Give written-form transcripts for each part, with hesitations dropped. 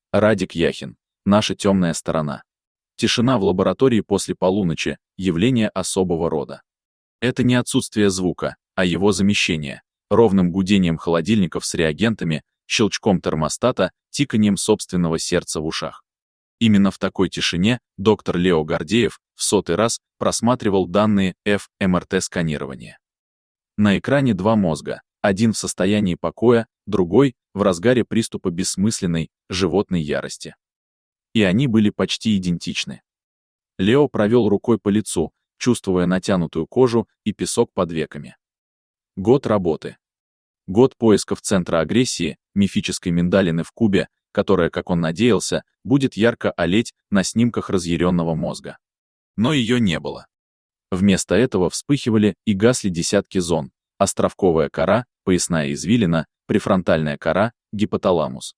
Радик Яхин. Наша темная сторона. Тишина в лаборатории после полуночи – явление особого рода. Это не отсутствие звука, а его замещение, ровным гудением холодильников с реагентами, щелчком термостата, тиканием собственного сердца в ушах. Именно в такой тишине доктор Лео Гордеев в 100-й раз просматривал данные ФМРТ-сканирования. На экране два мозга, один в состоянии покоя, другой в разгаре приступа бессмысленной, животной ярости. И они были почти идентичны. Лео провел рукой по лицу, чувствуя натянутую кожу и песок под веками. Год работы. Год поисков центра агрессии, мифической миндалины в кубе, которая, как он надеялся, будет ярко олеть на снимках разъяренного мозга. Но ее не было. Вместо этого вспыхивали и гасли десятки зон: островковая кора, поясная извилина, префронтальная кора, гипоталамус.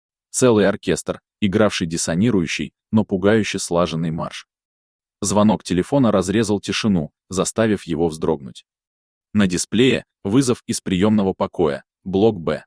Целый оркестр, игравший диссонирующий, но пугающе слаженный марш. Звонок телефона разрезал тишину, заставив его вздрогнуть. На дисплее вызов из приемного покоя, блок Б.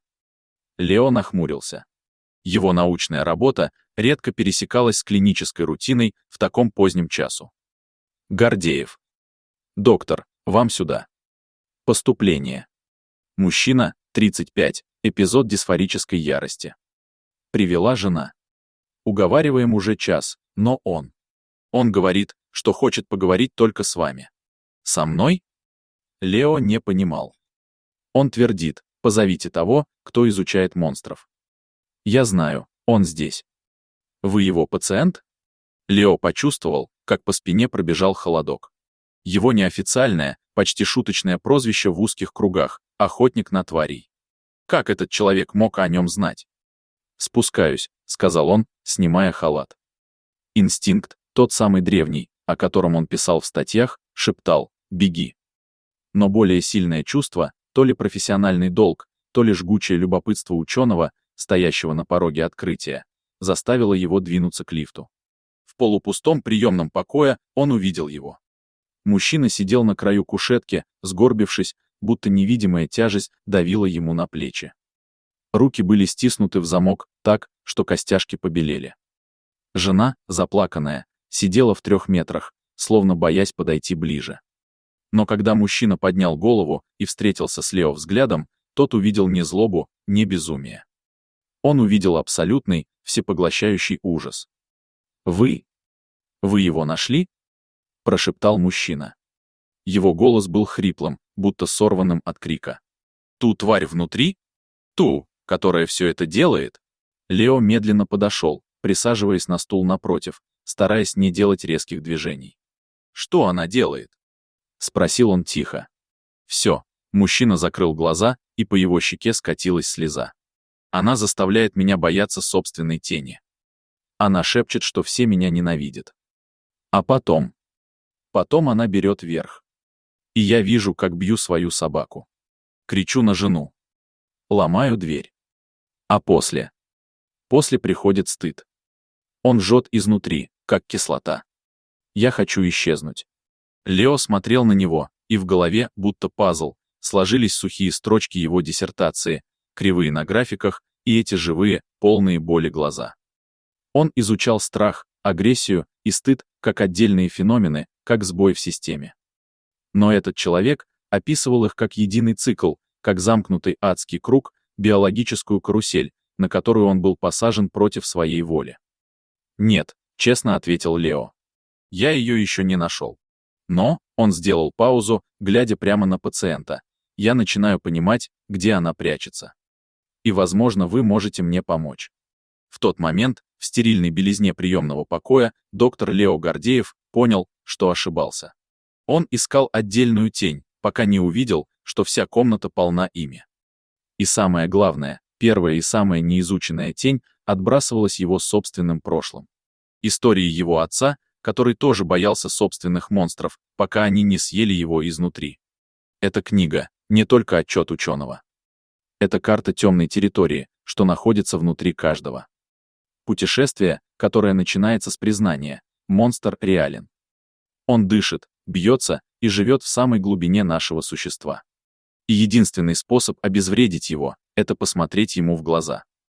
Лео нахмурился. Его научная работа редко пересекалась с клинической рутиной в таком позднем часу. Гордеев. Доктор, вам сюда. Поступление. Мужчина, 35, эпизод дисфорической ярости. Привела жена. Уговариваем уже час, но он говорит, что хочет поговорить только с вами. Со мной? Лео не понимал. Он твердит: позовите того, кто изучает монстров. Я знаю, он здесь. Вы его пациент? Лео почувствовал, как по спине пробежал холодок. Его неофициальное, почти шуточное прозвище в узких кругах — охотник на тварей. Как этот человек мог о нем знать? «Спускаюсь», — сказал он, снимая халат. Инстинкт, тот самый древний, о котором он писал в статьях, шептал: «Беги». Но более сильное чувство, то ли профессиональный долг, то ли жгучее любопытство ученого, стоящего на пороге открытия, заставило его двинуться к лифту. В полупустом приемном покое он увидел его. Мужчина сидел на краю кушетки, сгорбившись, будто невидимая тяжесть давила ему на плечи. Руки были стиснуты в замок так, что костяшки побелели. Жена, заплаканная, сидела в 3 метрах, словно боясь подойти ближе. Но когда мужчина поднял голову и встретился с Лео взглядом, тот увидел не злобу, не безумие. Он увидел абсолютный, всепоглощающий ужас. «Вы его нашли?» — прошептал мужчина. Его голос был хриплым, будто сорванным от крика. «Ту тварь внутри? Ту, которая все это делает?» Лео медленно подошел, присаживаясь на стул напротив, стараясь не делать резких движений. «Что она делает?» — спросил он тихо. «Все». Мужчина закрыл глаза, и по его щеке скатилась слеза. «Она заставляет меня бояться собственной тени. Она шепчет, что все меня ненавидят. А потом она берет верх. И я вижу, как бью свою собаку. Кричу на жену. Ломаю дверь. А после приходит стыд. Он жжет изнутри, как кислота. Я хочу исчезнуть». Лео смотрел на него, и в голове, будто пазл, сложились сухие строчки его диссертации, кривые на графиках и эти живые, полные боли глаза. Он изучал страх, агрессию и стыд как отдельные феномены, как сбой в системе. Но этот человек описывал их как единый цикл, как замкнутый адский круг, биологическую карусель, на которую он был посажен против своей воли. «Нет», — честно ответил Лео. «Я ее еще не нашел. Но», — он сделал паузу, глядя прямо на пациента, «я начинаю понимать, где она прячется. И, возможно, вы можете мне помочь». В тот момент, в стерильной белизне приемного покоя, доктор Лео Гордеев понял, что ошибался. Он искал отдельную тень, пока не увидел, что вся комната полна ими. И самое главное, первая и самая неизученная тень отбрасывалась его собственным прошлым. Историей его отца, который тоже боялся собственных монстров, пока они не съели его изнутри. Эта книга — не только отчет ученого. Это карта темной территории, что находится внутри каждого. Путешествие, которое начинается с признания: монстр реален. Он дышит, бьется и живет в самой глубине нашего существа. И единственный способ обезвредить его — это посмотреть ему в глаза.